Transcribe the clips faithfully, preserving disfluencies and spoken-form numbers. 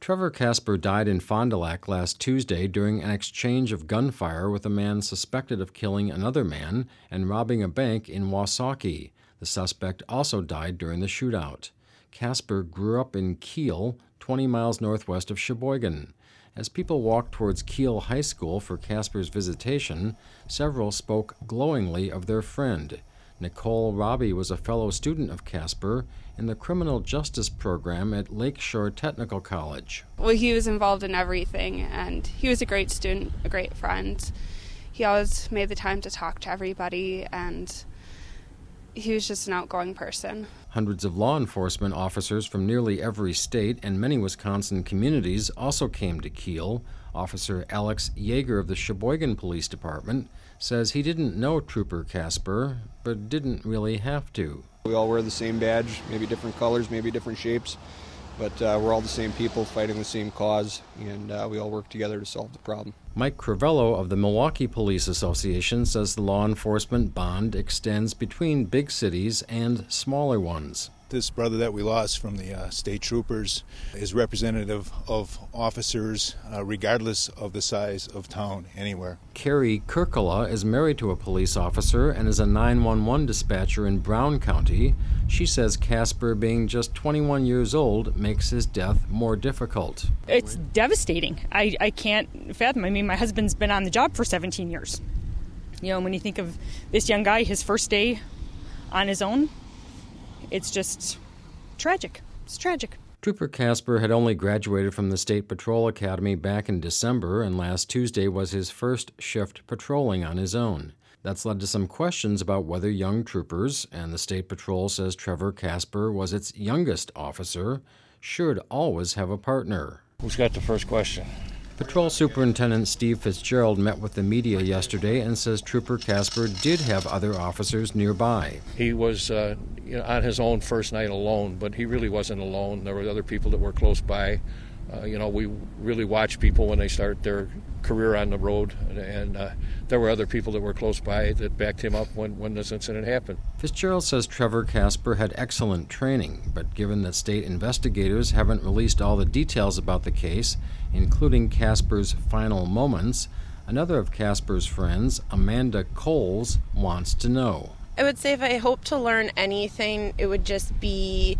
Trevor Casper died in Fond du Lac last Tuesday during an exchange of gunfire with a man suspected of killing another man and robbing a bank in Wasaukie. The suspect also died during the shootout. Casper grew up in Kiel, twenty miles northwest of Sheboygan. As people walked towards Kiel High School for Casper's visitation, several spoke glowingly of their friend. Nicole Robbie was a fellow student of Casper in the criminal justice program at Lakeshore Technical College. Well, he was involved in everything, and he was a great student, a great friend. He always made the time to talk to everybody, and he was just an outgoing person. Hundreds of law enforcement officers from nearly every state and many Wisconsin communities also came to Kiel. Officer Alex Yeager of the Sheboygan Police Department says he didn't know Trooper Casper, but didn't really have to. We all wear the same badge, maybe different colors, maybe different shapes, but uh, we're all the same people fighting the same cause, and uh, we all work together to solve the problem. Mike Crivello of the Milwaukee Police Association says the law enforcement bond extends between big cities and smaller ones. This brother that we lost from the uh, state troopers is representative of officers uh, regardless of the size of town anywhere. Carrie Kirkala is married to a police officer and is a nine one one dispatcher in Brown County. She says Casper, being just twenty-one years old, makes his death more difficult. It's devastating. I, I can't fathom. I mean, my husband's been on the job for seventeen years. You know, when you think of this young guy, his first day on his own, it's just tragic. It's tragic. Trooper Casper had only graduated from the State Patrol Academy back in December, and last Tuesday was his first shift patrolling on his own. That's led to some questions about whether young troopers, and the State Patrol says Trevor Casper was its youngest officer, should always have a partner. Who's got the first question? Patrol Superintendent Steve Fitzgerald met with the media yesterday and says Trooper Casper did have other officers nearby. He was uh, you know, on his own first night alone, but he really wasn't alone. There were other people that were close by. Uh, you know, we really watch people when they start their career on the road, and, and uh, there were other people that were close by that backed him up when, when this incident happened. Fitzgerald says Trevor Casper had excellent training, but given that state investigators haven't released all the details about the case, including Casper's final moments, another of Casper's friends, Amanda Coles, wants to know. I would say if I hope to learn anything, it would just be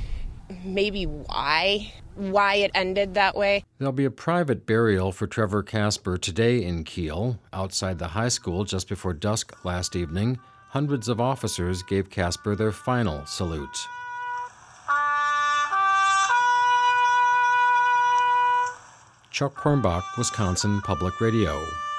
maybe why. why it ended that way. There'll be a private burial for Trevor Casper today in Kiel. Outside the high school just before dusk last evening, hundreds of officers gave Casper their final salute. Chuck Hornbach, Wisconsin Public Radio.